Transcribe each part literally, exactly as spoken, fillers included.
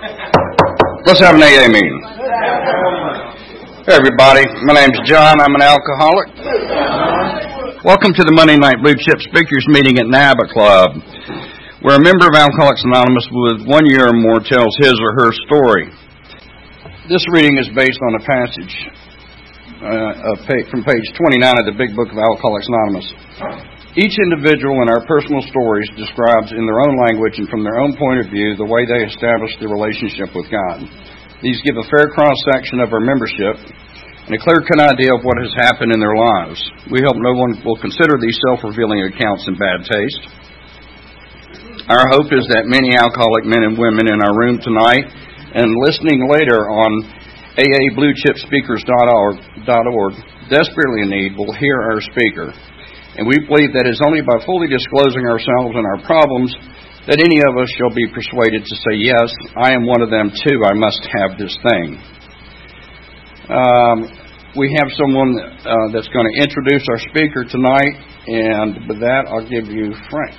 Let's have an A A meeting. Hey everybody, my name's John. I'm an alcoholic. Welcome to the Monday Night Blue Chip Speakers meeting at NABA Club, where a member of Alcoholics Anonymous with one year or more tells his or her story. This reading is based on a passage uh, from page twenty-nine of the Big Book of Alcoholics Anonymous. Each individual in our personal stories describes in their own language and from their own point of view the way they established their relationship with God. These give a fair cross-section of our membership and a clear-cut idea of what has happened in their lives. We hope no one will consider these self-revealing accounts in bad taste. Our hope is that many alcoholic men and women in our room tonight and listening later on A A Blue Chip Speakers dot org desperately in need will hear our speaker. And we believe that it is only by fully disclosing ourselves and our problems that any of us shall be persuaded to say, yes, I am one of them too. I must have this thing. Um, we have someone uh, that's going to introduce our speaker tonight, and with that, I'll give you Frank.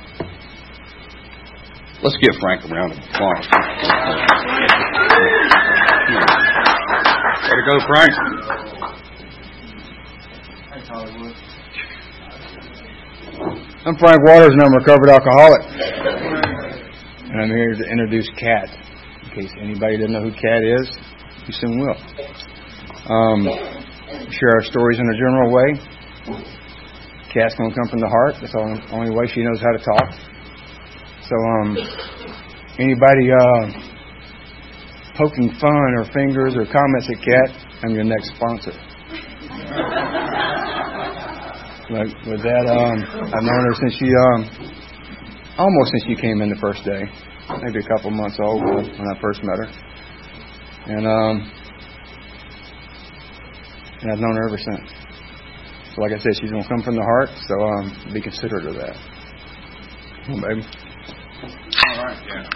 Let's give Frank a round of applause. Way to go, Frank. Thanks, Hollywood. I'm Frank Waters, and I'm a recovered alcoholic. And I'm here to introduce Kat. In case anybody doesn't know who Kat is, you soon will. Um, share our stories in a general way. Kat's going to come from the heart. That's the only, only way she knows how to talk. So, um, anybody uh, poking fun or fingers or comments at Kat, I'm your next sponsor. But with that, um, I've known her since she, um, almost since she came in the first day, maybe a couple months old when I first met her, and um, and I've known her ever since. So, like I said, she's gonna come from the heart, so um, be considerate of that. Come on, baby. All right, yeah.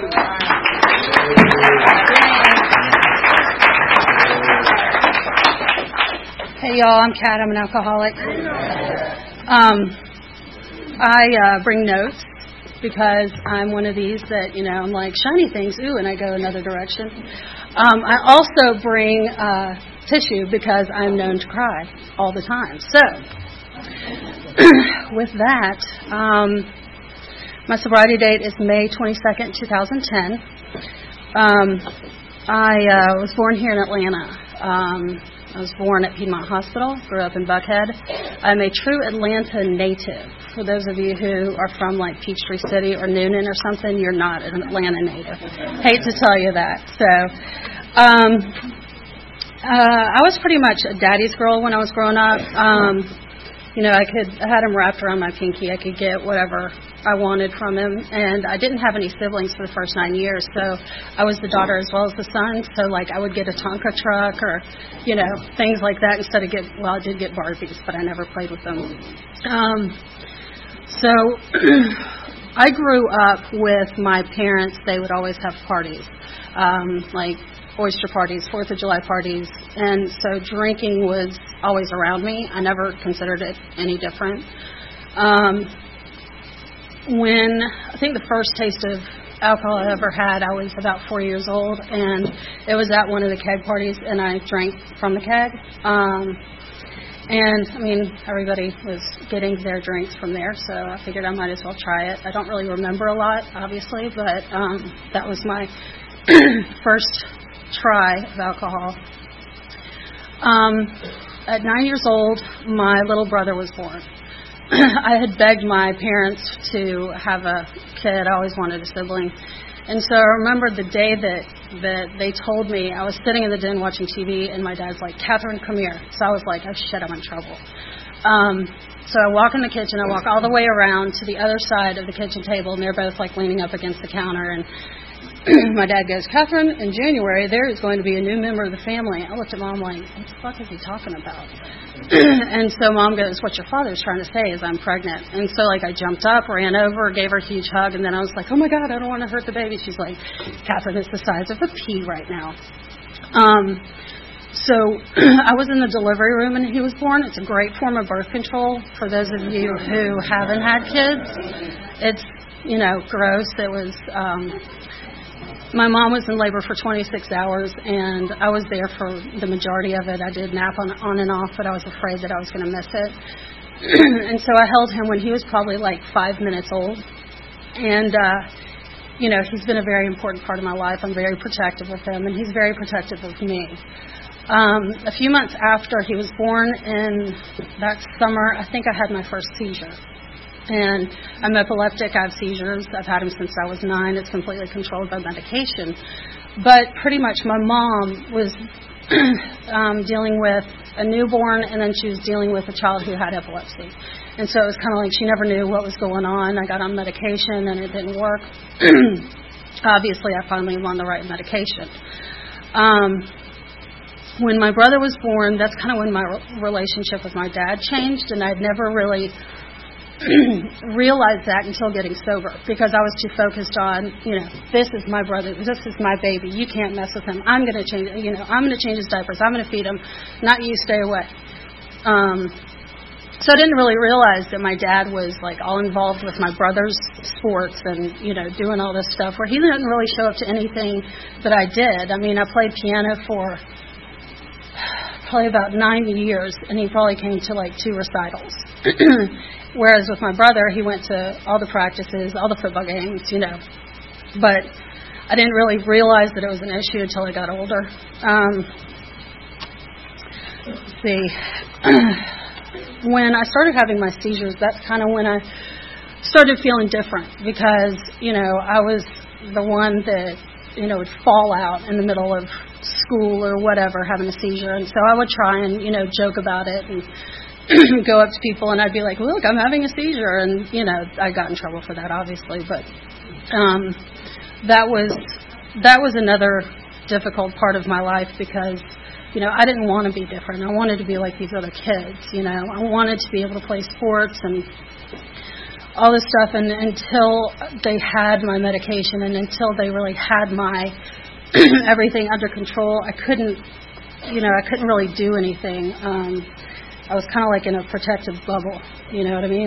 Hey y'all, I'm Kat. I'm an alcoholic. Um, I uh, bring notes because I'm one of these that, you know, I'm like, shiny things, ooh, and I go another direction. Um, I also bring uh, tissue because I'm known to cry all the time. So, with that, um, my sobriety date is May twenty-second, twenty ten. Um, I uh, was born here in Atlanta. Um, I was born at Piedmont Hospital, grew up in Buckhead. I'm a true Atlanta native. For those of you who are from like Peachtree City or Noonan or something, you're not an Atlanta native. Hate to tell you that. So, um, uh, I was pretty much a daddy's girl when I was growing up. Um, you know, I could I had him wrapped around my pinky. I could get whatever I wanted from him, and I didn't have any siblings for the first nine years, so I was the daughter as well as the son, so like I would get a Tonka truck or, you know, things like that instead of get, well, I did get Barbies, but I never played with them. Um, so I grew up with my parents. They would always have parties, um, like oyster parties, Fourth of July parties, and so drinking was always around me. I never considered it any different. Um, when I think the first taste of alcohol I ever had, I was about four years old, and it was at one of the keg parties, and I drank from the keg. Um, and, I mean, everybody was getting their drinks from there, so I figured I might as well try it. I don't really remember a lot, obviously, but um, that was my first try of alcohol. Um, at nine years old, my little brother was born. I had begged my parents to have a kid. I always wanted a sibling. And so I remember the day that, that they told me, I was sitting in the den watching T V, and my dad's like, Catherine, come here. So I was like, oh, shit, I'm in trouble. Um, so I walk in the kitchen. I walk all the way around to the other side of the kitchen table, and they're both like leaning up against the counter. And my dad goes, Catherine, in January, there is going to be a new member of the family. I looked at Mom like, what the fuck is he talking about? And so Mom goes, what your father's trying to say is I'm pregnant. And so, like, I jumped up, ran over, gave her a huge hug, and then I was like, oh, my God, I don't want to hurt the baby. She's like, Catherine, it's the size of a pea right now. Um, so I was in the delivery room when he was born. It's a great form of birth control for those of you who haven't had kids. It's, you know, gross. It was... Um, my mom was in labor for twenty-six hours, and I was there for the majority of it. I did nap on, on and off, but I was afraid that I was going to miss it. And so I held him when he was probably like five minutes old. And, uh, you know, he's been a very important part of my life. I'm very protective of him, and he's very protective of me. Um, a few months after he was born, in that summer, I think I had my first seizure. And I'm epileptic. I have seizures. I've had them since I was nine. It's completely controlled by medication. But pretty much my mom was um, dealing with a newborn, and then she was dealing with a child who had epilepsy. And so it was kind of like she never knew what was going on. I got on medication, and it didn't work. Obviously, I finally won the right medication. Um, when my brother was born, that's kind of when my relationship with my dad changed, and I'd never really realized that until getting sober, because I was too focused on, you know, this is my brother, this is my baby, you can't mess with him, I'm going to change, you know, I'm going to change his diapers, I'm going to feed him, not you, stay away. Um, so I didn't really realize that my dad was like all involved with my brother's sports and, you know, doing all this stuff where he didn't really show up to anything that I did. I mean, I played piano for probably about nine years, and he probably came to like two recitals. Whereas with my brother, he went to all the practices, all the football games, you know. But I didn't really realize that it was an issue until I got older. Um, let's see. When I started having my seizures, that's kind of when I started feeling different, because, you know, I was the one that, you know, would fall out in the middle of school or whatever having a seizure. And so I would try and, you know, joke about it and go up to people, and I'd be like, look, I'm having a seizure. And, you know, I got in trouble for that, obviously. But um, that was that was another difficult part of my life, because, you know, I didn't want to be different. I wanted to be like these other kids, you know. I wanted to be able to play sports and all this stuff. And until they had my medication and until they really had my everything under control, I couldn't, you know, I couldn't really do anything. Um I was kind of like in a protective bubble, you know what I mean?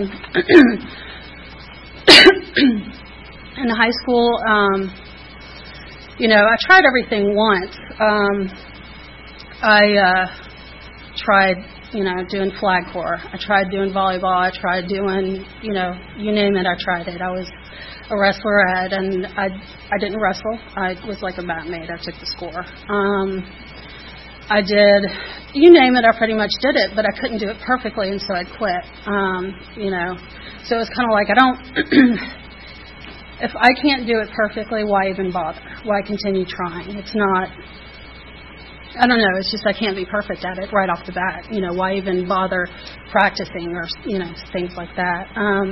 In high school, um, you know, I tried everything once. Um, I uh, tried, you know, doing flag corps. I tried doing volleyball. I tried doing, you know, you name it, I tried it. I was a wrestler ed, and I, I didn't wrestle. I was like a mat maid. I took the score. Um, I did, you name it, I pretty much did it, but I couldn't do it perfectly, and so I quit, um, you know. So it was kind of like, I don't, if I can't do it perfectly, why even bother? Why continue trying? It's not, I don't know, it's just I can't be perfect at it right off the bat. You know, why even bother practicing or, you know, things like that. Um,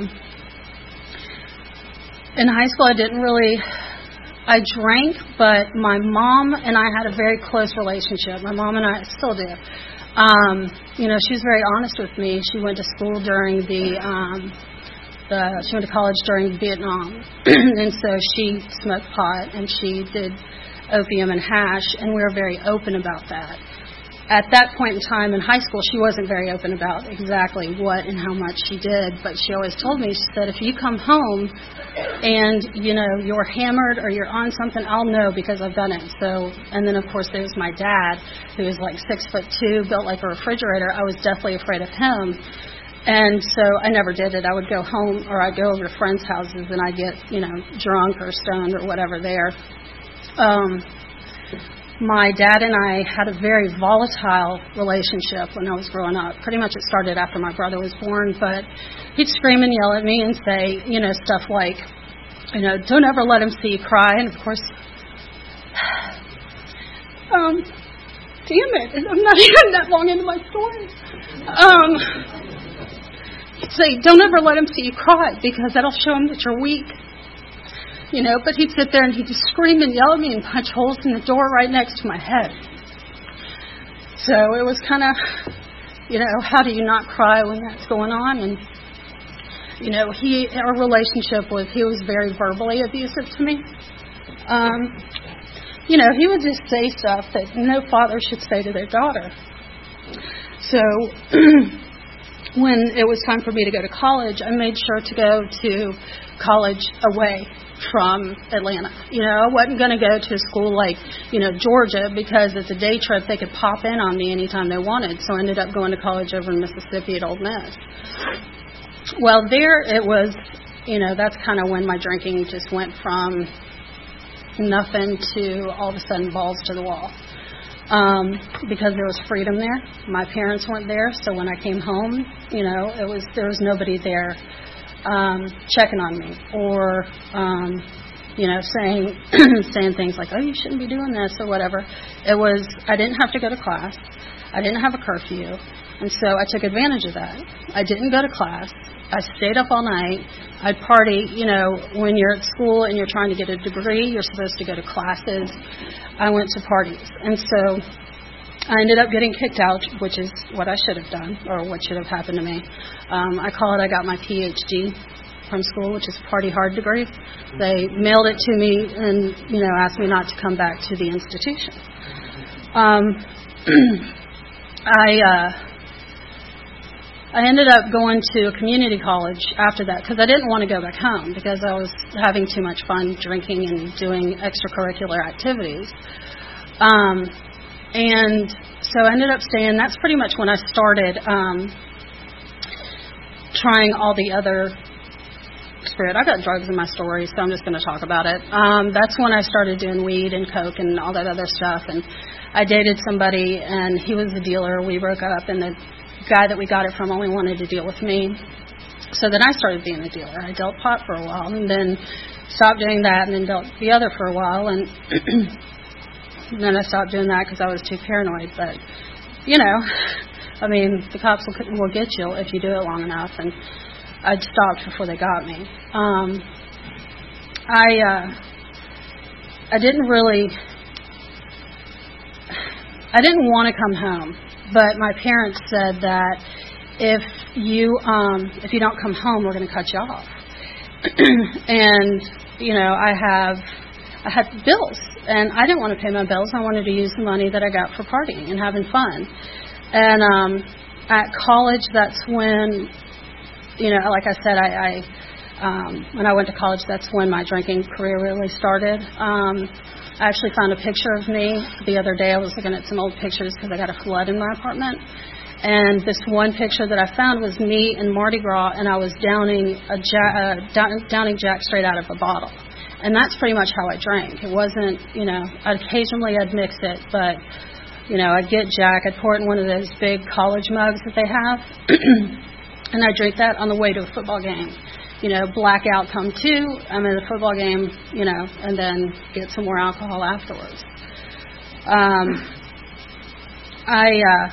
in high school, I didn't really... I drank, but my mom and I had a very close relationship. My mom and I still do. Um, you know, she was very honest with me. She went to school during the, um, the she went to college during Vietnam. And so she smoked pot and she did opium and hash, and we were very open about that. At that point in time in high school, she wasn't very open about exactly what and how much she did, but she always told me, she said, if you come home and, you know, you're hammered or you're on something, I'll know because I've done it. So, and then, of course, there's my dad, who is like six foot two, built like a refrigerator. I was definitely afraid of him. And so I never did it. I would go home, or I'd go over to friends' houses, and I'd get, you know, drunk or stoned or whatever there. Um... My dad and I had a very volatile relationship when I was growing up. Pretty much it started after my brother was born, but he'd scream and yell at me and say, you know, stuff like, you know, don't ever let him see you cry. And, of course, um, damn it, I'm not even that long into my story. Um, he'd say, don't ever let him see you cry, because that'll show him that you're weak. You know, but he'd sit there and he'd just scream and yell at me and punch holes in the door right next to my head. So it was kind of, you know, how do you not cry when that's going on? And, you know, he, our relationship was, he was very verbally abusive to me. Um, you know, he would just say stuff that no father should say to their daughter. So when it was time for me to go to college, I made sure to go to college away from Atlanta. You know, I wasn't going to go to a school like, you know, Georgia, because it's a day trip. They could pop in on me anytime they wanted. So I ended up going to college over in Mississippi at Ole Miss. Well, there it was, you know, that's kind of when my drinking just went from nothing to all of a sudden balls to the wall. Um, because there was freedom there. My parents weren't there, so when I came home, you know, it was there was nobody there um, checking on me or, um, you know, saying saying things like, oh, you shouldn't be doing this or whatever. It was, I didn't have to go to class. I didn't have a curfew. And so I took advantage of that. I didn't go to class. I stayed up all night. I'd party. You know, when you're at school and you're trying to get a degree, you're supposed to go to classes. I went to parties. And so I ended up getting kicked out, which is what I should have done, or what should have happened to me. Um, I call it I got my P H D from school, which is party hard degree. They mailed it to me and, you know, asked me not to come back to the institution. Um, I... Uh, I ended up going to a community college after that because I didn't want to go back home because I was having too much fun drinking and doing extracurricular activities. Um, and so I ended up staying. That's pretty much when I started um, trying all the other spirit. I got drugs in my story, so I'm just going to talk about it. Um, that's when I started doing weed and coke and all that other stuff. And I dated somebody, and he was the dealer. We broke up, and the guy that we got it from only wanted to deal with me. So then I started being a dealer. I dealt pot for a while and then stopped doing that and then dealt the other for a while. And then I stopped doing that because I was too paranoid. But, you know, I mean, the cops will, will get you if you do it long enough. And I'd stopped before they got me. Um, I, uh, I didn't really, I didn't want to come home. But my parents said that if you um, if you don't come home, we're going to cut you off. And you know, I have I had bills, and I didn't want to pay my bills. I wanted to use the money that I got for partying and having fun. And um, at college, that's when, you know, like I said, I, I um, when I went to college, that's when my drinking career really started. Um, I actually found a picture of me the other day. I was looking at some old pictures because I got a flood in my apartment. And this one picture that I found was me in Mardi Gras, and I was downing a ja- uh, down- downing Jack straight out of a bottle. And that's pretty much how I drank. It wasn't, you know, occasionally I'd mix it, but, you know, I'd get Jack, I'd pour it in one of those big college mugs that they have, and I'd drink that on the way to a football game. You know, blackout come two, I'm in a football game, you know, and then get some more alcohol afterwards. Um, I, uh,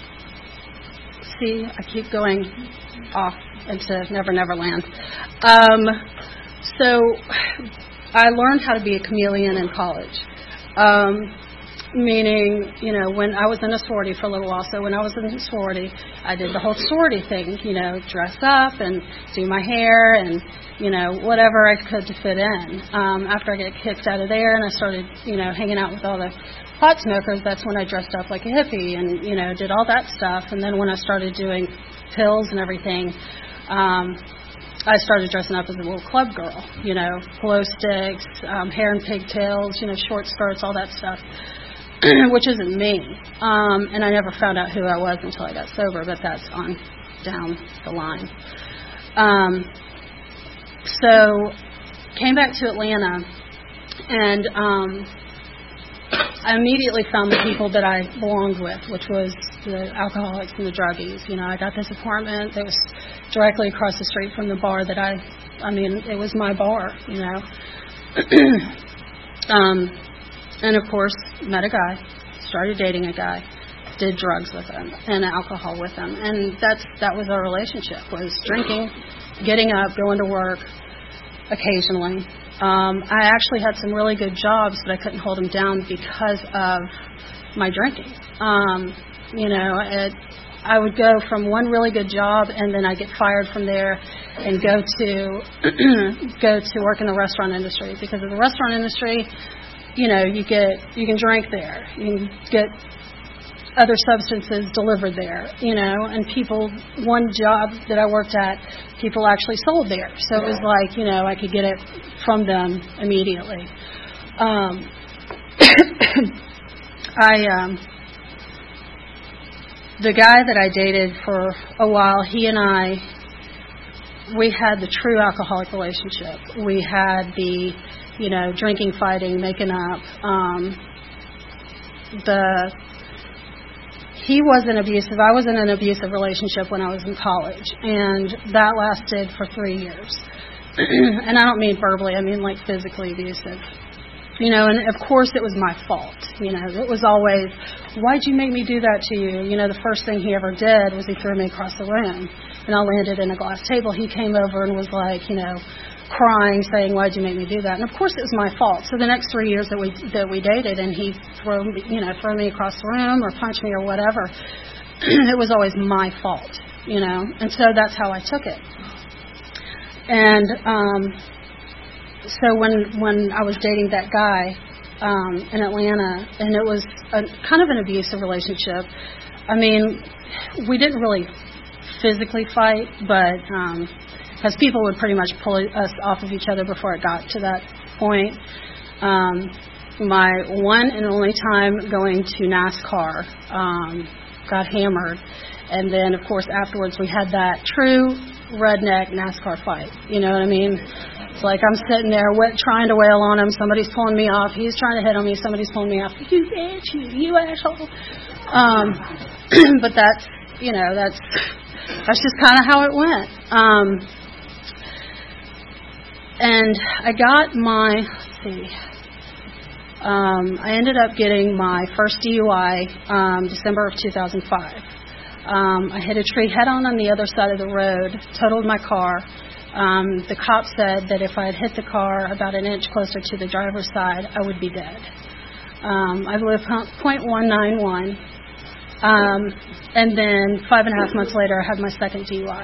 see, I keep going off into Never Never Land. Um, so I learned how to be a chameleon in college. Um, Meaning, you know, when I was in a sorority for a little while, so when I was in a sorority, I did the whole sorority thing, you know, dress up and do my hair and, you know, whatever I could to fit in. Um, after I got kicked out of there and I started, you know, hanging out with all the pot smokers, that's when I dressed up like a hippie and, you know, did all that stuff. And then when I started doing pills and everything, um, I started dressing up as a little club girl, you know, glow sticks, um, hair and pigtails, you know, short skirts, all that stuff. Which isn't me. Um, and I never found out who I was until I got sober, but that's on down the line. Um, so came back to Atlanta, and um, I immediately found the people that I belonged with, which was the alcoholics and the druggies. You know, I got this apartment that was directly across the street from the bar that I, I mean, it was my bar, you know. um, And, of course, met a guy, started dating a guy, did drugs with him and alcohol with him. And that's that was our relationship, was drinking, getting up, going to work occasionally. Um, I actually had some really good jobs, but I couldn't hold them down because of my drinking. Um, you know, it, I would go from one really good job, and then I'd get fired from there and go to go to work in the restaurant industry. Because of the restaurant industry, you know, you get you can drink there. You can get other substances delivered there, you know, and people, one job that I worked at, people actually sold there. So it was like, you know, I could get it from them immediately. Um, I, um, the guy that I dated for a while, he and I, we had the true alcoholic relationship. We had the, you know, drinking, fighting, making up. Um, the he wasn't abusive. I was in an abusive relationship when I was in college, and that lasted for three years. And I don't mean verbally. I mean like physically abusive. You know, and of course it was my fault. You know, it was always, why'd you make me do that to you? You know, the first thing he ever did was he threw me across the room, and I landed in a glass table. He came over and was like, you know, crying, saying, why'd you make me do that? And of course it was my fault. So the next three years that we that we dated, and he throw me, you know, throw me across the room or punch me or whatever, it was always my fault. You know, and so that's how I took it. And um. So when when I was dating that guy um, in Atlanta, and it was a, kind of an abusive relationship. I mean, we didn't really physically fight, but um, because people would pretty much pull us off of each other before it got to that point. Um, my one and only time going to NASCAR, um, got hammered, and then of course afterwards we had that true redneck NASCAR fight. You know what I mean? It's like I'm sitting there wet, trying to wail on him. Somebody's pulling me off. He's trying to hit on me. Somebody's pulling me off. You bitch, you, you asshole. Um, but that's, you know, that's that's just kind of how it went. Um, and I got my, let's see, um, I ended up getting my first D U I um, December of two thousand five. Um, I hit a tree head-on on the other side of the road, totaled my car. Um, the cop said that if I had hit the car about an inch closer to the driver's side, I would be dead. Um, I lived point one nine one, um, and then five and a half months later, I had my second D U I.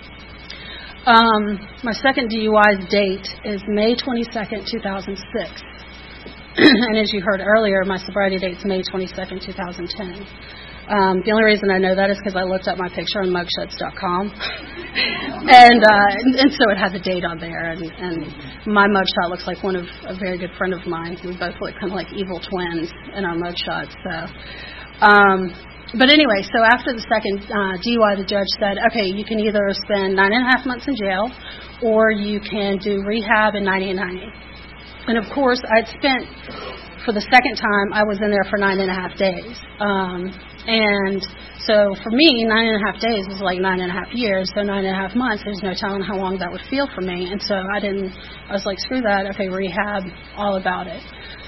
Um, my second D U I's date is May twenty-second, two thousand six. And as you heard earlier, my sobriety date's May twenty-second, two thousand ten. Um, the only reason I know that is because I looked up my picture on mugshots dot com, and, uh, and and so it had the date on there, and, and my mugshot looks like one of a very good friend of mine. We both look kind of like evil twins in our mugshots. So, um, but anyway, so after the second uh, D U I, the judge said, okay, you can either spend nine and a half months in jail, or you can do rehab in ninety and ninety. And of course, I'd spent, for the second time, I was in there for nine and a half days. Um, And so for me, nine and a half days is like nine and a half years. So nine and a half months, there's no telling how long that would feel for me. And so I didn't, I was like, screw that. Okay, rehab, all about it.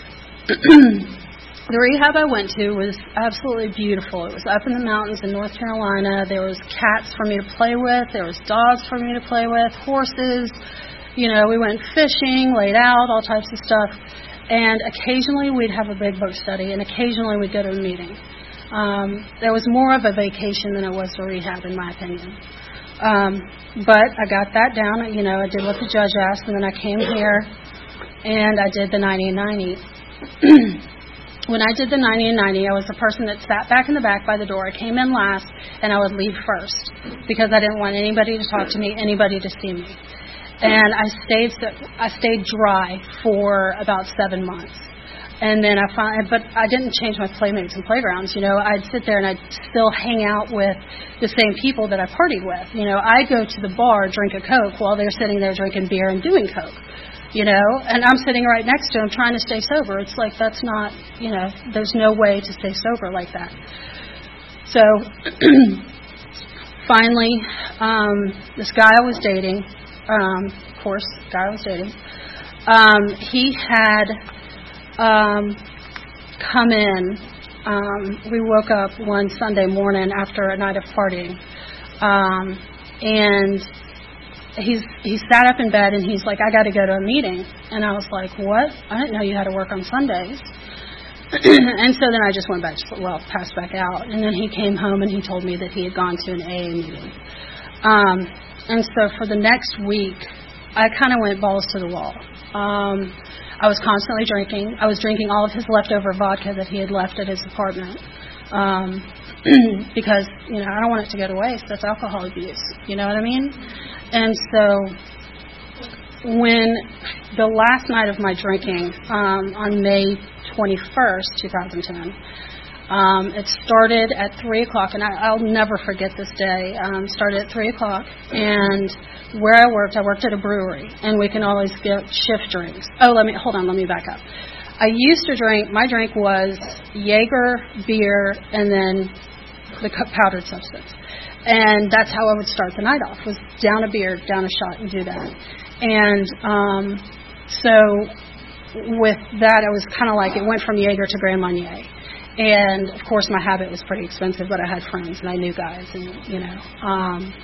The rehab I went to was absolutely beautiful. It was up in the mountains in North Carolina. There was cats for me to play with. There was dogs for me to play with, horses. You know, we went fishing, laid out, all types of stuff. And occasionally we'd have a big book study, and occasionally we'd go to a meeting. Um, there was more of a vacation than it was a rehab, in my opinion. Um, but I got that down. You know, I did what the judge asked, and then I came here, and I did the ninety and ninety. When I did the ninety and ninety, I was the person that sat back in the back by the door. I came in last, and I would leave first because I didn't want anybody to talk to me, anybody to see me. And I stayed, I stayed dry for about seven months. And then I find, but I didn't change my playmates and playgrounds. You know, I'd sit there and I'd still hang out with the same people that I partied with. You know, I'd go to the bar, drink a Coke while they're sitting there drinking beer and doing Coke. You know, and I'm sitting right next to them trying to stay sober. It's like, that's not, you know, there's no way to stay sober like that. So finally, um, this guy I was dating, um, of course, the guy I was dating, um, he had Um, come in. Um, we woke up one Sunday morning after a night of partying, um, and he's he sat up in bed and he's like, I got to go to a meeting. And I was like, what? I didn't know you had to work on Sundays. And so then I just went back, to, well, passed back out. And then he came home and he told me that he had gone to an A A meeting. Um, and so for the next week, I kind of went balls to the wall. Um, I was constantly drinking. I was drinking all of his leftover vodka that he had left at his apartment. Um, because, you know, I don't want it to go to waste. That's alcohol abuse. You know what I mean? And so when the last night of my drinking, um, on May twenty-first, twenty ten, um, it started at three o'clock, and I, I'll never forget this day. Um, started at three o'clock, and where I worked, I worked at a brewery, and we can always get shift drinks. Oh, let me, hold on, let me back up. I used to drink, my drink was Jaeger, beer, and then the powdered substance. And that's how I would start the night off, was down a beer, down a shot, and do that. And um, so with that, it was kind of like it went from Jaeger to Grand Marnier. And, of course, my habit was pretty expensive, but I had friends, and I knew guys, and, you know. Um,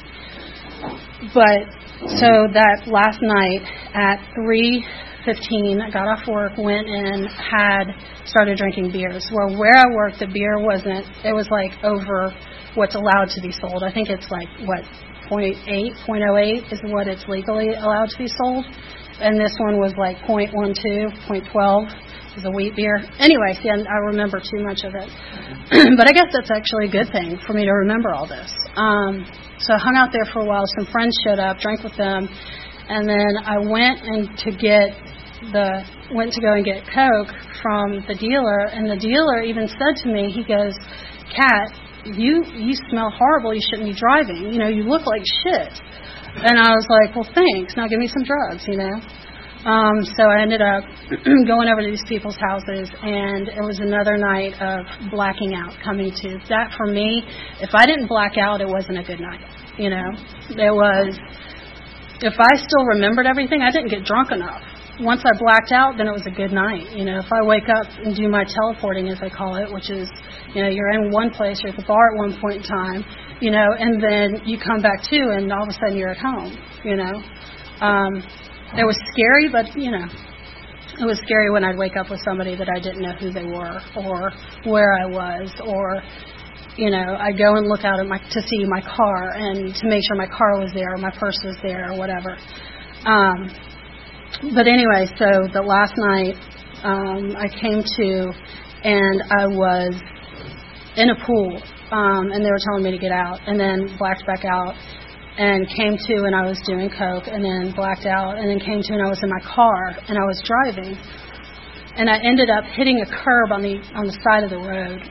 but so that last night at three fifteen, I got off work, went in, had, started drinking beers. Well, where I worked, the beer wasn't, it was like over what's allowed to be sold. I think it's like, what, point eight, point oh eight is what it's legally allowed to be sold. And this one was like point one two, point one two is a wheat beer. Anyway, see, I remember too much of it. But I guess that's actually a good thing for me to remember all this. Um, so I hung out there for a while. Some friends showed up, drank with them. And then I went and to get the went to go and get Coke from the dealer, and the dealer even said to me, he goes, "Kat, you you smell horrible. You shouldn't be driving. You know, you look like shit." And I was like, "Well, thanks. Now give me some drugs, you know." Um, so I ended up going over to these people's houses, and it was another night of blacking out, coming to. That for me, if I didn't black out, it wasn't a good night. You know, it was. If I still remembered everything, I didn't get drunk enough. Once I blacked out, then it was a good night. You know, if I wake up and do my teleporting, as they call it, which is, you know, you're in one place, you're at the bar at one point in time, you know, and then you come back to, and all of a sudden you're at home, you know. Um, it was scary, but, you know, it was scary when I'd wake up with somebody that I didn't know who they were or where I was, or, you know, I'd go and look out at my to see my car and to make sure my car was there or my purse was there or whatever. Um, but anyway, so the last night um, I came to, and I was in a pool, um, and they were telling me to get out, and then blacked back out, and came to, and I was doing coke, and then blacked out, and then came to, and I was in my car, and I was driving, and I ended up hitting a curb on the on the side of the road.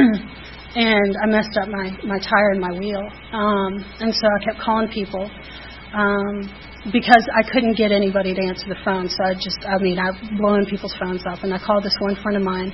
And I messed up my, my tire and my wheel. Um, and so I kept calling people um, because I couldn't get anybody to answer the phone. So I just, I mean, I blowing people's phones up. And I called this one friend of mine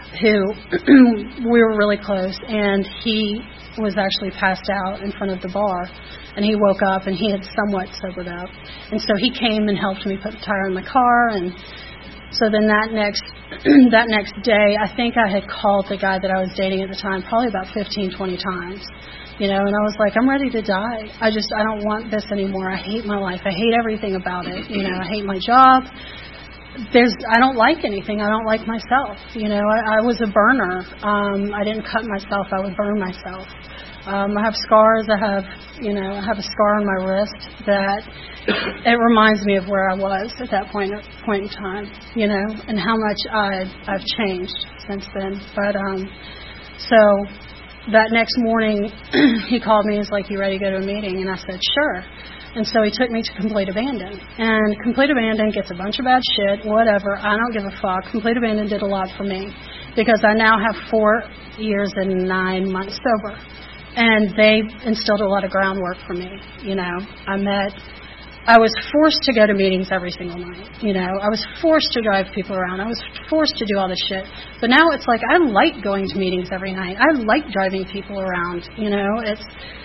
who we were really close. And he was actually passed out in front of the bar. And he woke up, and he had somewhat sobered up. And so he came and helped me put the tire in my car. And so then that next that next day, I think I had called the guy that I was dating at the time probably about fifteen, twenty times, you know, and I was like, I'm ready to die. I just, I don't want this anymore. I hate my life. I hate everything about it. You know, I hate my job. There's, I don't like anything. I don't like myself. You know, I, I was a burner. Um, I didn't cut myself. I would burn myself. Um, I have scars. I have, you know, I have a scar on my wrist that it reminds me of where I was at that point point in time, you know, and how much I've, I've changed since then. But um, so that next morning, he called me and was like, "You ready to go to a meeting?" And I said, "Sure." And so he took me to Complete Abandon. And Complete Abandon gets a bunch of bad shit, whatever. I don't give a fuck. Complete Abandon did a lot for me because I now have four years and nine months sober. And they instilled a lot of groundwork for me, you know. I met, I was forced to go to meetings every single night, you know. I was forced to drive people around. I was forced to do all this shit. But now it's like I like going to meetings every night. I like driving people around, you know. It's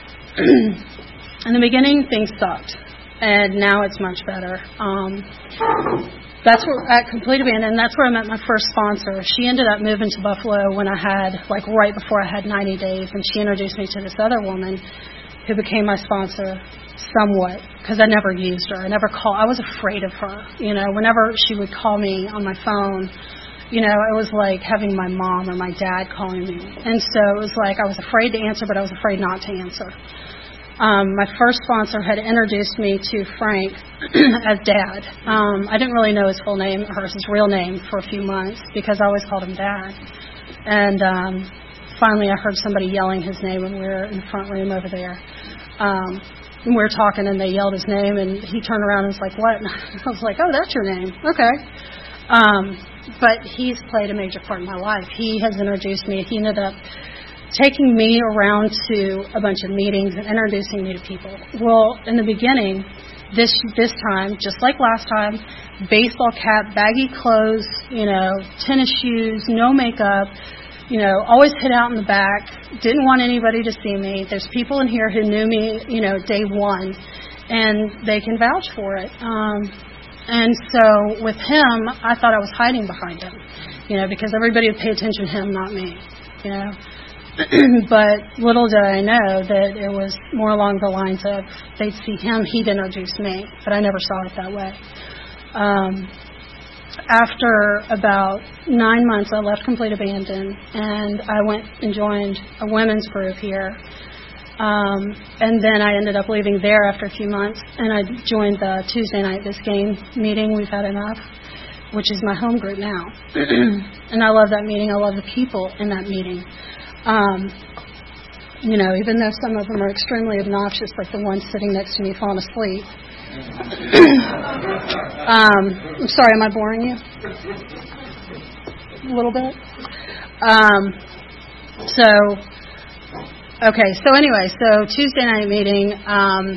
in the beginning, things sucked. And now it's much better. Um, that's where, at Complete Abandon, that's where I met my first sponsor. She ended up moving to Buffalo when I had, like, right before I had ninety days, and she introduced me to this other woman who became my sponsor somewhat, because I never used her. I never called. I was afraid of her, you know. Whenever she would call me on my phone, you know, it was like having my mom or my dad calling me. And so it was like I was afraid to answer, but I was afraid not to answer. Um, my first sponsor had introduced me to Frank as Dad. Um, I didn't really know his full name or his real name for a few months because I always called him Dad. And um, finally I heard somebody yelling his name when we were in the front room over there. Um, and we were talking, and they yelled his name, and he turned around and was like, what? And I was like, oh, that's your name. Okay. Um, but he's played a major part in my life. He has introduced me. He ended up taking me around to a bunch of meetings and introducing me to people. Well, in the beginning, this this time, just like last time, baseball cap, baggy clothes, you know, tennis shoes, no makeup, you know, always hid out in the back, didn't want anybody to see me. There's people in here who knew me, you know, day one, and they can vouch for it. Um, and so with him, I thought I was hiding behind him, you know, because everybody would pay attention to him, not me, you know. But little did I know that it was more along the lines of they'd see him, he'd introduce me, but I never saw it that way. Um, after about nine months, I left Complete Abandon, and I went and joined a women's group here. Um, and then I ended up leaving there after a few months, and I joined the Tuesday night This Game meeting, We've Had Enough, which is my home group now. And I love that meeting. I love the people in that meeting. Um, you know, even though some of them are extremely obnoxious, like the one sitting next to me falling asleep. um, I'm sorry, am I boring you? A little bit? Um, so, okay, so anyway, so Tuesday night meeting, um,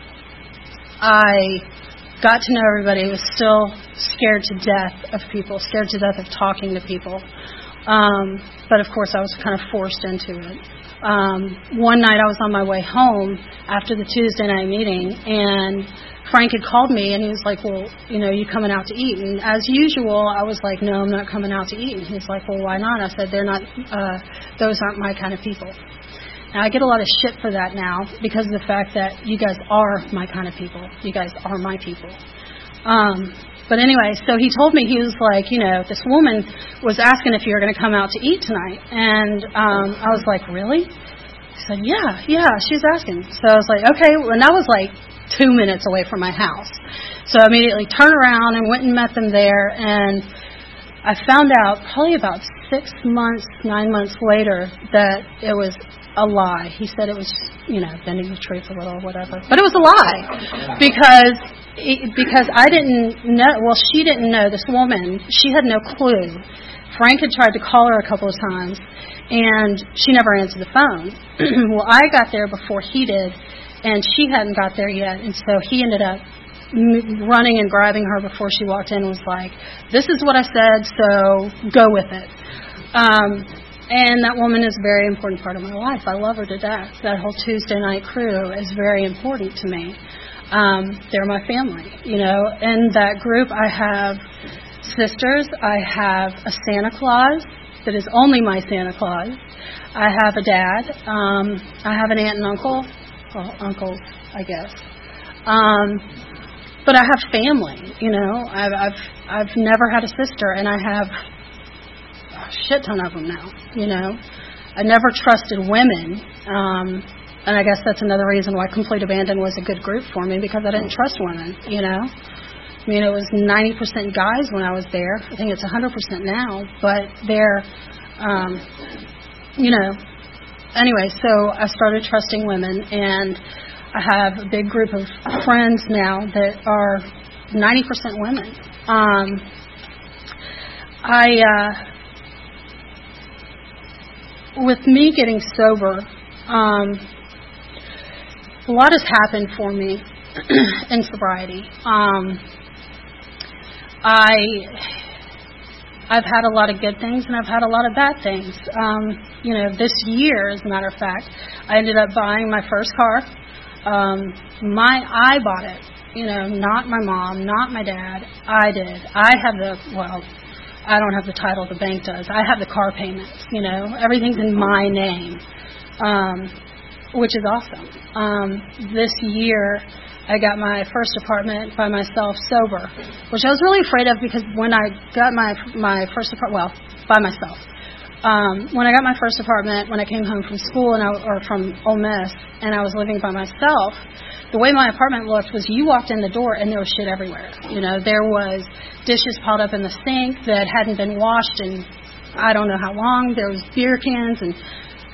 I got to know everybody. I was still scared to death of people, scared to death of talking to people. Um, but of course I was kind of forced into it. Um, one night I was on my way home after the Tuesday night meeting, and Frank had called me, and he was like, well, you know, you coming out to eat? And as usual, I was like, no, I'm not coming out to eat. And he's like, well, why not? I said, they're not, uh, those aren't my kind of people. And I get a lot of shit for that now because of the fact that you guys are my kind of people. You guys are my people. Um, But anyway, so he told me, he was like, you know, this woman was asking if you were going to come out to eat tonight. And um, I was like, really? He said, yeah, yeah, she's asking. So I was like, okay. And I was like two minutes away from my house. So I immediately turned around and went and met them there. And I found out probably about six months, nine months later that it was a lie. He said it was, you know, bending the truth a little or whatever. But it was a lie because... Because I didn't know, well, she didn't know, this woman, she had no clue. Frank had tried to call her a couple of times, and she never answered the phone. Well, I got there before he did, and she hadn't got there yet, and so he ended up running and grabbing her before she walked in and was like, this is what I said, so go with it. Um, and that woman is a very important part of my life. I love her to death. That whole Tuesday night crew is very important to me. Um, they're my family, you know. In that group, I have sisters. I have a Santa Claus that is only my Santa Claus. I have a dad. Um, I have an aunt and uncle. Well, uncles, I guess. Um, but I have family, you know. I've, I've I've never had a sister, and I have a shit ton of them now, you know. I never trusted women. Um, And I guess that's another reason why Complete Abandon was a good group for me, because I didn't trust women, you know. I mean, it was ninety percent guys when I was there. I think it's one hundred percent now. But they're, um, you know, anyway, so I started trusting women, and I have a big group of friends now that are ninety percent women. Um, I, uh, with me getting sober, um, a lot has happened for me in sobriety. Um, I, I've had a lot of good things, and I've had a lot of bad things. Um, you know, this year, as a matter of fact, I ended up buying my first car. Um, my, I bought it. You know, not my mom, not my dad. I did. I have the, well, I don't have the title, the bank does. I have the car payments, you know. Everything's in my name. Um, which is awesome. Um, this year, I got my first apartment by myself, sober, which I was really afraid of because when I got my my first apartment, well, by myself, um, when I got my first apartment, when I came home from school and I, or from Ole Miss, and I was living by myself, the way my apartment looked was you walked in the door and there was shit everywhere. You know, there was dishes piled up in the sink that hadn't been washed in I don't know how long. There was beer cans and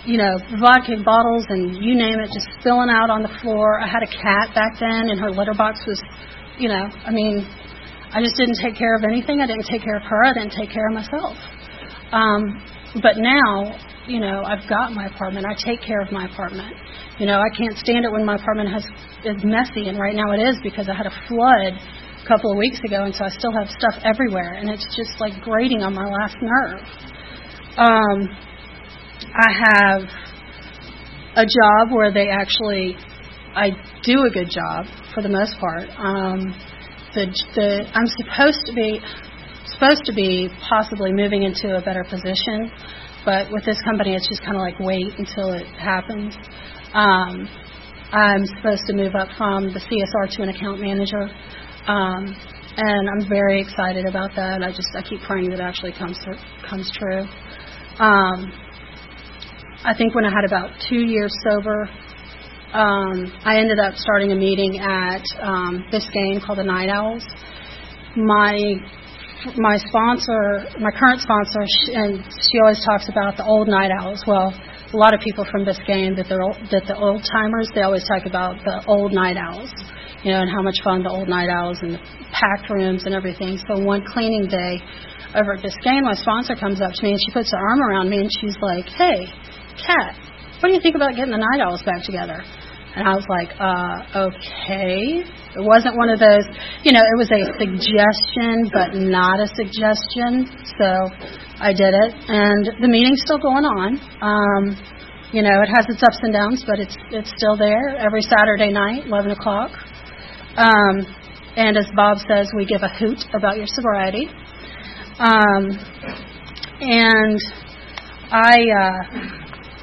you know, vodka bottles and you name it, just spilling out on the floor. I had a cat back then, and her litter box was, you know, I mean, I just didn't take care of anything. I didn't take care of her. I didn't take care of myself. Um, but now, you know, I've got my apartment. I take care of my apartment. You know, I can't stand it when my apartment has is messy, and right now it is because I had a flood a couple of weeks ago, and so I still have stuff everywhere, and it's just like grating on my last nerve. Um, I have a job where they actually, I do a good job for the most part. Um, the the I'm supposed to be supposed to be possibly moving into a better position, but with this company, it's just kind of like wait until it happens. Um, I'm supposed to move up from the C S R to an account manager, um, and I'm very excited about that. I just I keep praying that it actually comes comes true. Um, I think when I had about two years sober, um, I ended up starting a meeting at um, Biscayne called the Night Owls. My my sponsor, my current sponsor, she, and she always talks about the old Night Owls. Well, a lot of people from Biscayne, that they're that the old timers, they always talk about the old Night Owls, you know, and how much fun the old Night Owls and the packed rooms and everything. So one cleaning day over at Biscayne, my sponsor comes up to me and she puts her arm around me and she's like, "Hey, Kat, what do you think about getting the Night Owls back together?" And I was like, uh, okay. It wasn't one of those, you know, it was a suggestion, but not a suggestion. So I did it. And the meeting's still going on. Um, you know, it has its ups and downs, but it's it's still there every Saturday night, eleven o'clock. Um, and as Bob says, we give a hoot about your sobriety. Um, and I... Uh,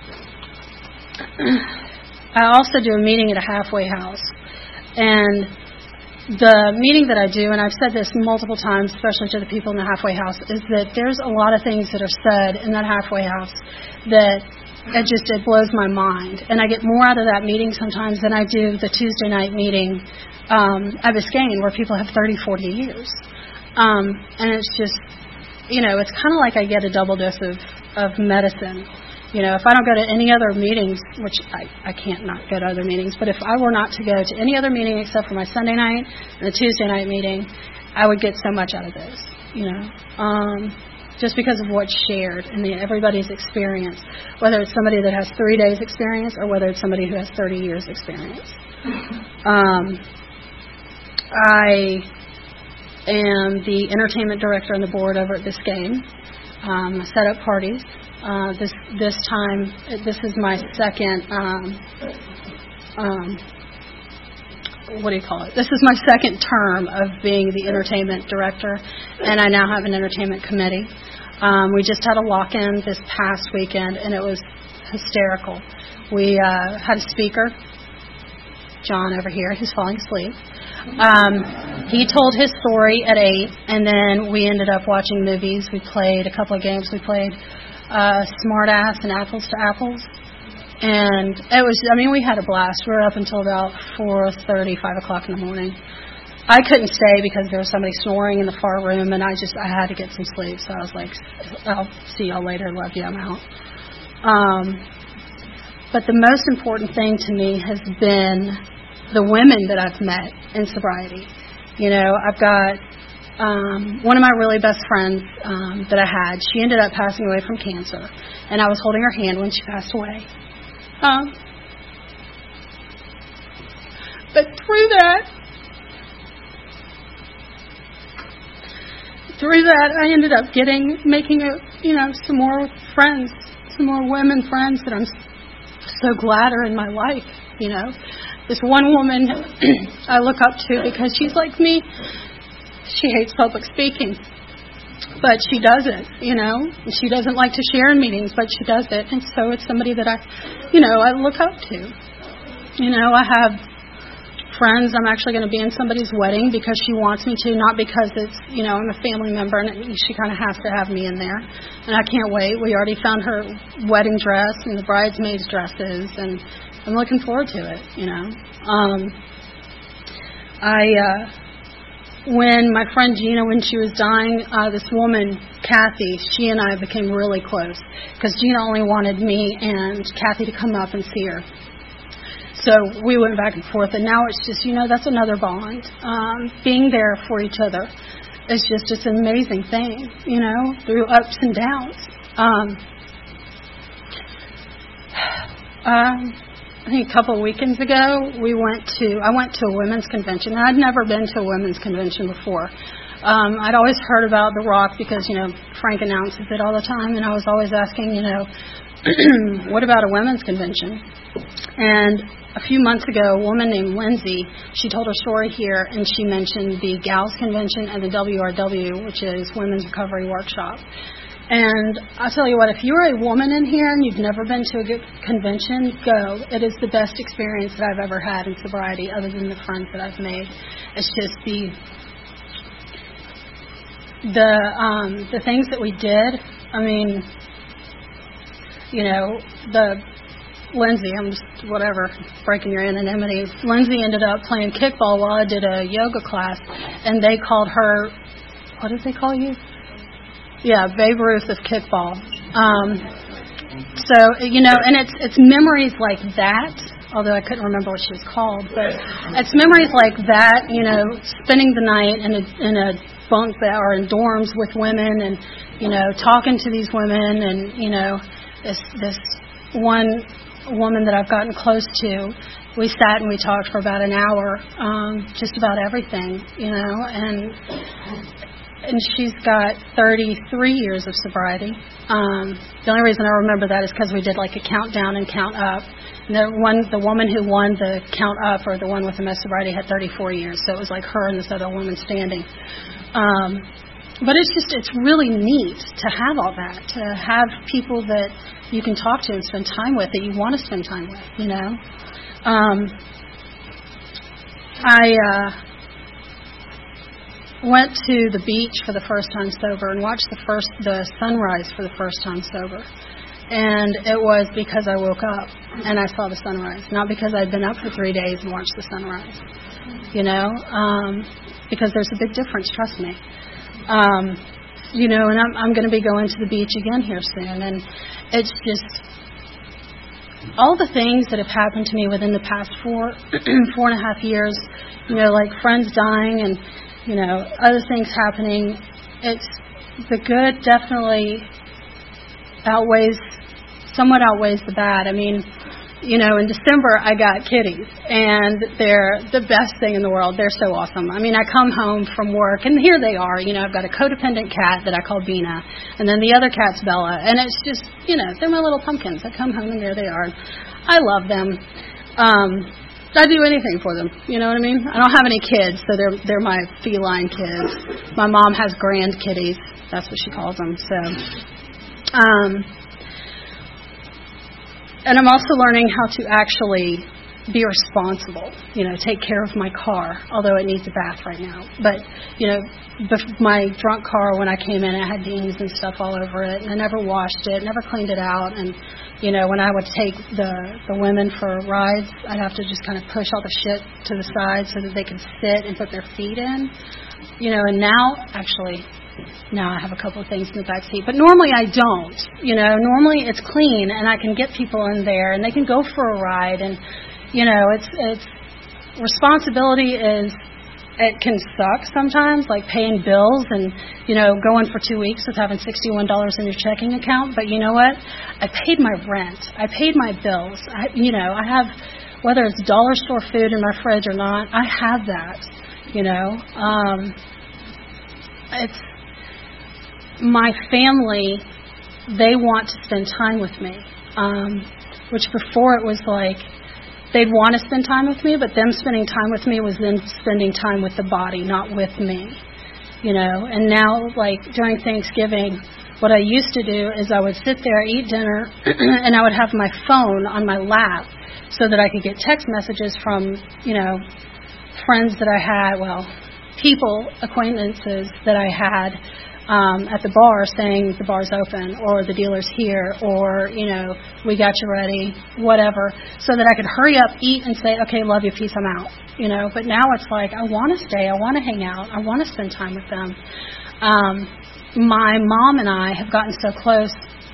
I also do a meeting at a halfway house, and the meeting that I do, and I've said this multiple times, especially to the people in the halfway house, is that there's a lot of things that are said in that halfway house that it just it blows my mind, and I get more out of that meeting sometimes than I do the Tuesday night meeting um, at Biscayne, where people have thirty, forty years, um, and it's just, you know, it's kind of like I get a double dose of, of medicine. You know, if I don't go to any other meetings, which I, I can't not go to other meetings, but if I were not to go to any other meeting except for my Sunday night and the Tuesday night meeting, I would get so much out of this, you know, um, just because of what's shared and the, everybody's experience, whether it's somebody that has three days experience or whether it's somebody who has thirty years experience. Um, I am the entertainment director on the board over at Biscayne. Um, I set up parties. Uh, this this time, this is my second, um, um, what do you call it? This is my second term of being the entertainment director, and I now have an entertainment committee. Um, we just had a lock-in this past weekend, and it was hysterical. We uh, had a speaker, John over here, who's falling asleep. Um, he told his story at eight, and then we ended up watching movies. We played a couple of games. We played Uh, Smart Ass and Apples to Apples, and it was, I mean, we had a blast. We were up until about four thirty, five o'clock in the morning. I couldn't stay because there was somebody snoring in the far room, and I just, I had to get some sleep, so I was like, I'll see y'all later, love you, I'm out. Um, but the most important thing to me has been the women that I've met in sobriety. You know, I've got Um, one of my really best friends um, that I had, she ended up passing away from cancer, and I was holding her hand when she passed away. Um, but through that, through that, I ended up getting, making, a, you know, some more friends, some more women friends that I'm so glad are in my life. You know, this one woman I look up to because she's like me. She hates public speaking, but she does it, you know. She doesn't like to share in meetings, but she does it. And so it's somebody that I, you know, I look up to. You know, I have friends. I'm actually going to be in somebody's wedding because she wants me to, not because it's, you know, I'm a family member and she kind of has to have me in there. And I can't wait. We already found her wedding dress and the bridesmaids' dresses, and I'm looking forward to it, you know. Um, I, uh, when my friend Gina, when she was dying, uh, this woman, Kathy, she and I became really close because Gina only wanted me and Kathy to come up and see her. So we went back and forth, and now it's just, you know, that's another bond. Um, being there for each other is just, just an amazing thing, you know, through ups and downs. Um, um, I think a couple of weekends ago, we went to, I went to a women's convention. I'd never been to a women's convention before. Um, I'd always heard about The Rock because, you know, Frank announces it all the time, and I was always asking, you know, what about a women's convention? And a few months ago, a woman named Lindsay, she told her story here, and she mentioned the Gals Convention and the W R W, which is Women's Recovery Workshop. And I'll tell you what, if you're a woman in here and you've never been to a good convention, go. It is the best experience that I've ever had in sobriety, other than the friends that I've made. It's just the the um, the things that we did. I mean, you know, the Lindsay, I'm just, whatever, breaking your anonymity. Lindsay ended up playing kickball while I did a yoga class, and they called her, what did they call you? Yeah, Babe Ruth of kickball. Um, so, you know, and it's it's memories like that, although I couldn't remember what she was called, but it's memories like that, you know, spending the night in a, in a bunk that, or in dorms with women and, you know, talking to these women and, you know, this this one woman that I've gotten close to, we sat and we talked for about an hour, um, just about everything, you know, and and she's got thirty-three years of sobriety. Um, the only reason I remember that is because we did like a countdown and count up. And the one, the woman who won the count up, or the one with the most sobriety, had thirty-four years, so it was like her and this other woman standing. Um, but it's just, it's really neat to have all that, to have people that you can talk to and spend time with, that you want to spend time with, you know. Um, I uh, went to the beach for the first time sober and watched the first the sunrise for the first time sober. And it was because I woke up and I saw the sunrise, not because I'd been up for three days and watched the sunrise, you know, um, because there's a big difference, trust me. Um, you know, and I'm, I'm going to be going to the beach again here soon, and it's just all the things that have happened to me within the past four, four and a half years, you know, like friends dying and, you know, other things happening. It's the good definitely outweighs, somewhat outweighs the bad. I mean, you know, in December I got kitties, and they're the best thing in the world. They're so awesome. I mean, I come home from work, and here they are. You know, I've got a codependent cat that I call Bina, and then the other cat's Bella, and it's just, you know, they're my little pumpkins. I come home, and there they are. I love them. Um, I'd do anything for them. You know what I mean? I don't have any kids, so they're they're my feline kids. My mom has grand kitties. That's what she calls them. So, um. And I'm also learning how to actually be responsible, you know, take care of my car, although it needs a bath right now. But, you know, my drunk car, when I came in, it had dings and stuff all over it, and I never washed it, never cleaned it out. And, you know, when I would take the, the women for rides, I'd have to just kind of push all the shit to the side so that they could sit and put their feet in. You know, and now, actually... Now I have a couple of things in the back seat, but normally I don't. You know, normally it's clean, and I can get people in there, and they can go for a ride. And you know, it's it's responsibility is it can suck sometimes, like paying bills and you know going for two weeks with having sixty-one dollars in your checking account. But you know what? I paid my rent. I paid my bills. I, you know, I have whether it's dollar store food in my fridge or not. I have that. You know, um, it's. My family, they want to spend time with me, um, which before it was like they'd want to spend time with me, but them spending time with me was them spending time with the body, not with me, you know. And now, like during Thanksgiving, what I used to do is I would sit there, eat dinner, and I would have my phone on my lap so that I could get text messages from, you know, friends that I had, well, people, acquaintances that I had, um, at the bar saying the bar's open or the dealer's here or, you know, we got you ready, whatever, so that I could hurry up, eat, and say, okay, love you, peace, I'm out. You know, but now it's like I want to stay, I want to hang out, I want to spend time with them. Um, my mom and I have gotten so close.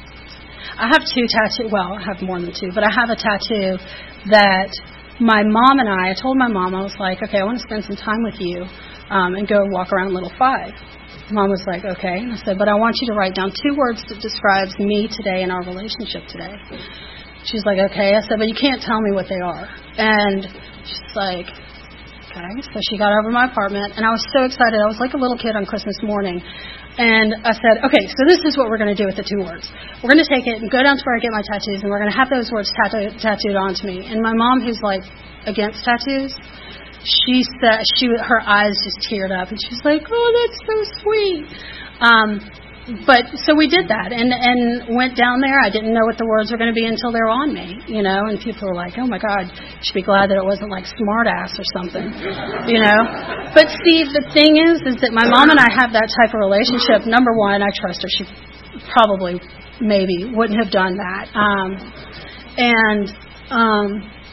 I have two tattoos. Well, I have more than two, but I have a tattoo that my mom and I, I told my mom, I was like, okay, I want to spend some time with you um, and go walk around Little Five. Mom was like, okay. And I said, but I want you to write down two words that describes me today and our relationship today. She's like, okay. I said, but you can't tell me what they are. And she's like, okay. So she got over to my apartment, and I was so excited. I was like a little kid on Christmas morning. And I said, okay, so this is what we're going to do with the two words. We're going to take it and go down to where I get my tattoos, and we're going to have those words tattoo- tattooed onto me. And my mom, who's like against tattoos, she said, she her eyes just teared up, and she's like, oh, that's so sweet. Um, but so we did that, and and went down there. I didn't know what the words were going to be until they were on me, you know. And people were like, oh my God, you should be glad that it wasn't like smart ass or something, you know. But see, the thing is, is that my mom and I have that type of relationship. Number one, I trust her. She probably, maybe, wouldn't have done that. Um, and um,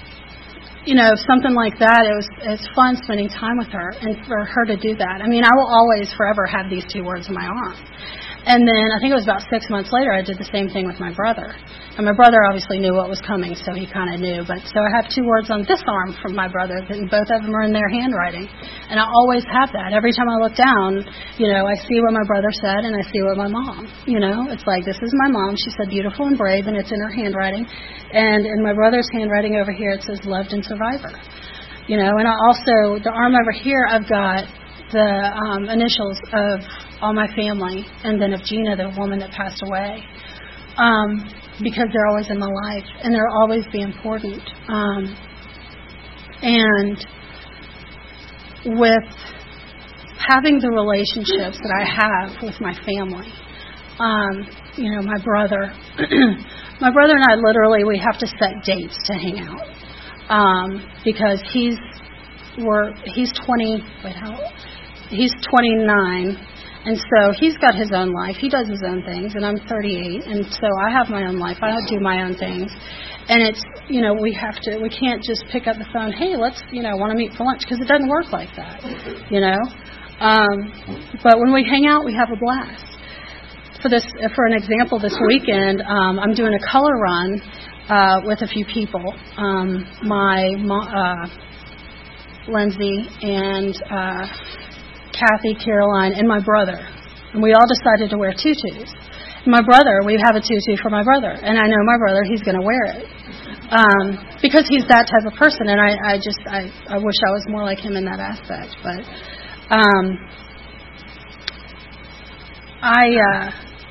you know, something like that, it was it's fun spending time with her, and for her to do that. I mean, I will always, forever have these two words in my arm. And then I think it was about six months later, I did the same thing with my brother. And my brother obviously knew what was coming, so he kind of knew. But so I have two words on this arm from my brother, and both of them are in their handwriting. And I always have that. Every time I look down, you know, I see what my brother said, and I see what my mom, you know. It's like, this is my mom. She said beautiful and brave, and it's in her handwriting. And in my brother's handwriting over here, it says loved and survivor. You know, and I also, the arm over here, I've got the um, initials of all my family, and then of Gina, the woman that passed away, um, because they're always in my life, and they'll always be important. Um, and with having the relationships that I have with my family, um, you know, my brother, my brother and I literally, we have to set dates to hang out, um, because he's, we're, he's twenty, wait, how He's twenty-nine, and so he's got his own life. He does his own things, and I'm thirty-eight, and so I have my own life. I do my own things, and it's, you know, we have to, we can't just pick up the phone, hey, let's, you know, want to meet for lunch, because it doesn't work like that, you know. Um, but when we hang out, we have a blast. For this, for an example, this weekend, um, I'm doing a color run uh, with a few people. Um, my mo- uh, Lindsay and uh, Kathy, Caroline, and my brother. And we all decided to wear tutus. My brother, we have a tutu for my brother. And I know my brother, he's going to wear it. Um, because he's that type of person. And I, I just, I, I wish I was more like him in that aspect. But um, I, uh,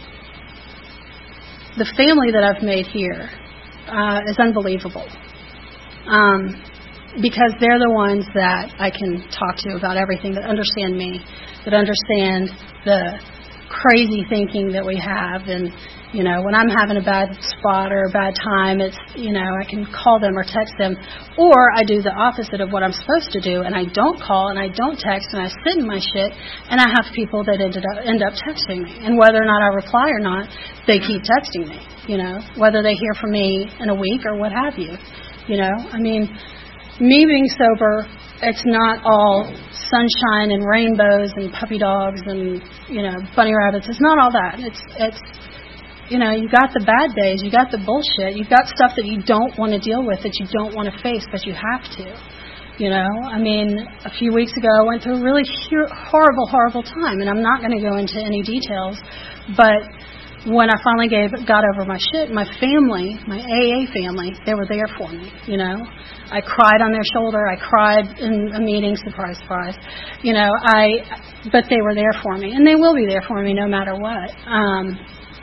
the family that I've made here uh, is unbelievable. Um Because they're the ones that I can talk to about everything, that understand me, that understand the crazy thinking that we have. And, you know, when I'm having a bad spot or a bad time, it's, you know, I can call them or text them. Or I do the opposite of what I'm supposed to do, and I don't call and I don't text, and I sit in my shit, and I have people that ended up, end up texting me. And whether or not I reply or not, they keep texting me, you know, whether they hear from me in a week or what have you. You know, I mean, me being sober, it's not all sunshine and rainbows and puppy dogs and, you know, bunny rabbits. It's not all that. It's, it's, you know, you got the bad days, you got the bullshit, you've got stuff that you don't want to deal with, that you don't want to face, but you have to. You know, I mean, a few weeks ago I went through a really horrible, horrible time, and I'm not going to go into any details, but when I finally gave, got over my shit, my family, my A A family, they were there for me, you know. I cried on their shoulder. I cried in a meeting, surprise, surprise. You know, I, but they were there for me, and they will be there for me no matter what. Um,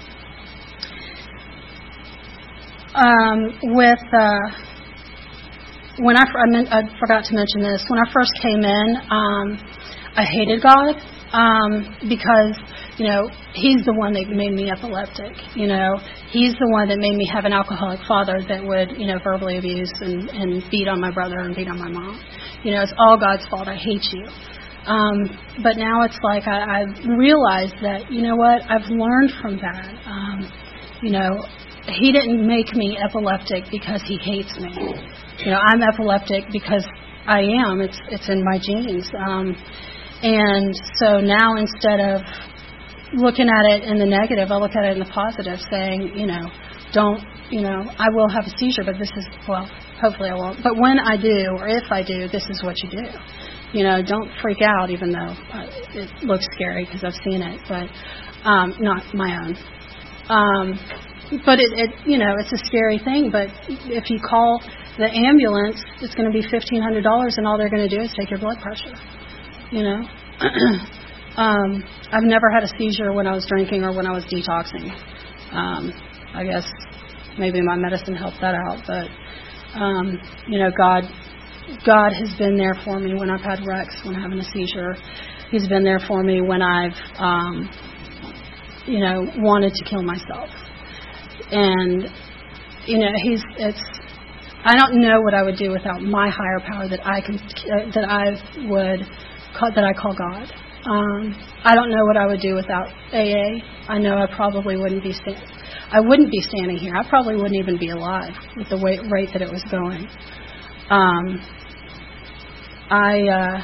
um, with, uh, when I, I, meant, I forgot to mention this, when I first came in, um, I hated God, um, because, you know, he's the one that made me epileptic. You know, he's the one that made me have an alcoholic father that would, you know, verbally abuse and, and beat on my brother and beat on my mom. You know, it's all God's fault. I hate you. Um, but now it's like I, I've realized that, you know what, I've learned from that. Um, you know, he didn't make me epileptic because he hates me. You know, I'm epileptic because I am. It's it's in my genes. Um, and so now instead of looking at it in the negative, I look at it in the positive, saying, you know, don't, you know, I will have a seizure, but this is, well, hopefully I won't. But when I do, or if I do, this is what you do. You know, don't freak out, even though uh, it looks scary because I've seen it, but um, not my own. Um, but it, it, you know, it's a scary thing. But if you call the ambulance, it's going to be fifteen hundred dollars, and all they're going to do is take your blood pressure. You know, um, I've never had a seizure when I was drinking or when I was detoxing. Um, I guess maybe my medicine helped that out, but um, you know, God. God has been there for me when I've had wrecks, when I'm having a seizure. He's been there for me when I've, um, you know, wanted to kill myself. And, you know, he's, it's, I don't know what I would do without my higher power that I can, uh, that I would, call, that I call God. Um, I don't know what I would do without A A. I know I probably wouldn't be, sta- I wouldn't be standing here. I probably wouldn't even be alive with the way, rate that it was going. Um, I uh,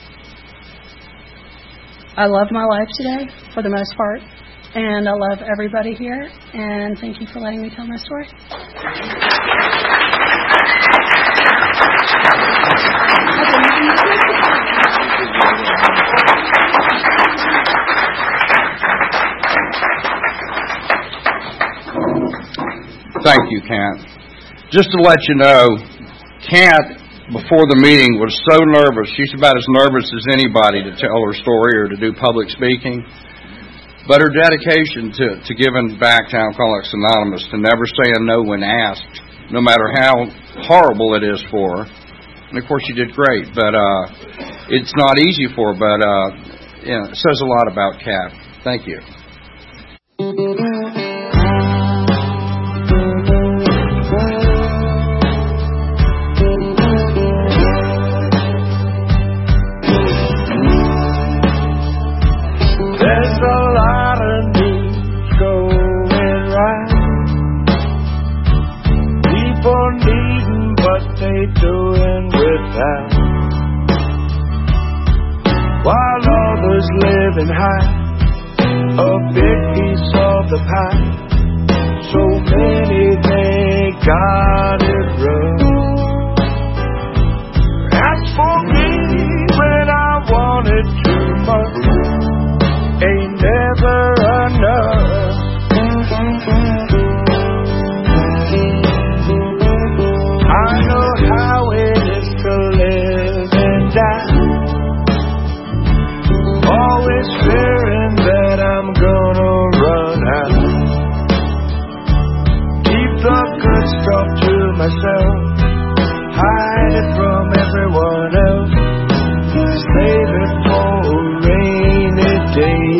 I love my life today for the most part, and I love everybody here, and thank you for letting me tell my story. Thank you, Kat. Just to let you know, Kat, before the meeting, was so nervous. She's about as nervous as anybody to tell her story or to do public speaking. But her dedication to, to giving back to Alcoholics Anonymous, to never saying no when asked, no matter how horrible it is for her. And, of course, she did great. But uh, it's not easy for her, but uh, you know, it says a lot about Kat. Thank you. Doing without, while others living high, a big piece of the pie. So many think God is rough. As for me, when I wanted too much, ain't never enough. I know how it is to live and die, always fearing that I'm gonna run out. Keep the good stuff to myself, hide it from everyone else, save it for a rainy day.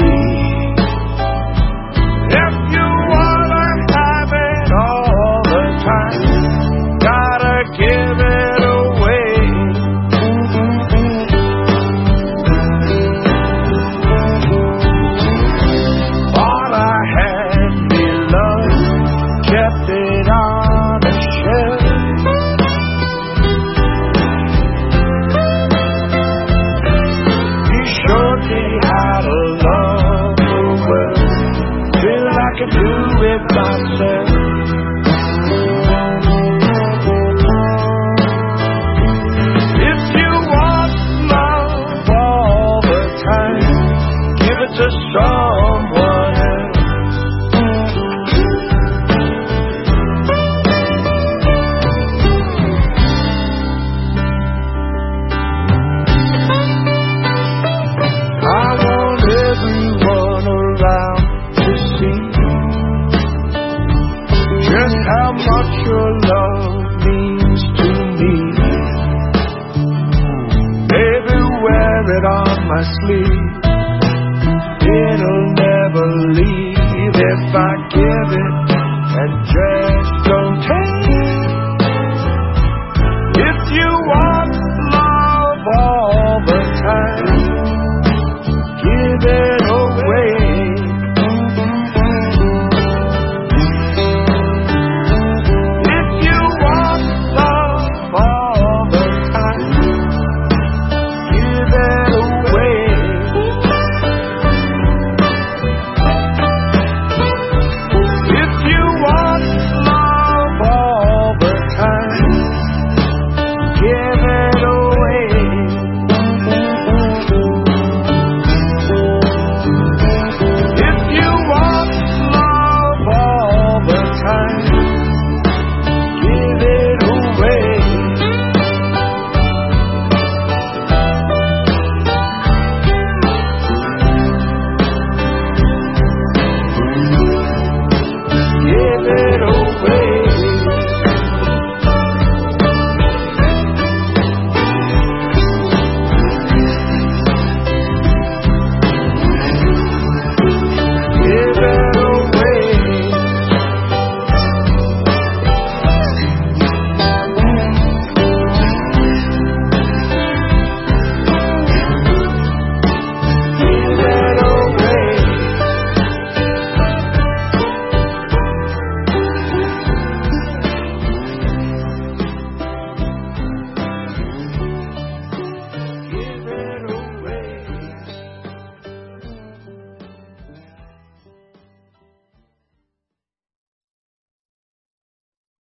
If you wanna have it all the time, give it away. All I had, me love, kept it on a shelf. He showed me how to love the world till I could do it myself. To someone else. I want everyone around to see just how much your love means to me. Baby, wear it on my sleeve. It'll never leave if I give it and just